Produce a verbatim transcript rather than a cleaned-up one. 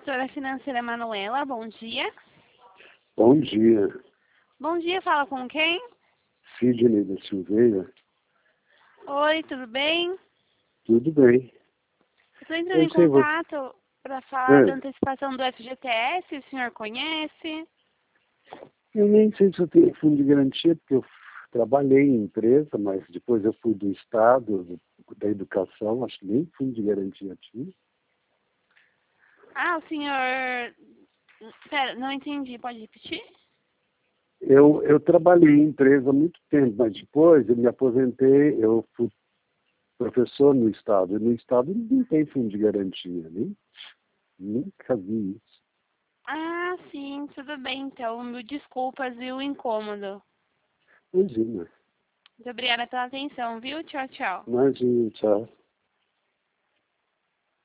Consultora financeira Manuela, bom dia. Bom dia, Bom dia, fala com quem? Sidney da Silveira. Oi, tudo bem? Tudo bem. Estou entrando Eu em sei você. contato para falar da É, antecipação do F G T S, o senhor conhece? eu nem sei se eu tenho fundo de garantia, porque eu trabalhei em empresa, mas depois eu fui do Estado, do- da Educação, acho que nem fundo de garantia tinha. Ah, o senhor... Pera, não entendi, pode repetir? Eu, eu trabalhei em empresa há muito tempo, mas depois eu me aposentei, eu fui professor no Estado, e no Estado não tem fundo de garantia, nem, nunca vi isso. Ah, sim, tudo bem, então. Mil desculpas e o incômodo. Imagina, Muito obrigada pela atenção, viu? Tchau, tchau. imagina, tchau.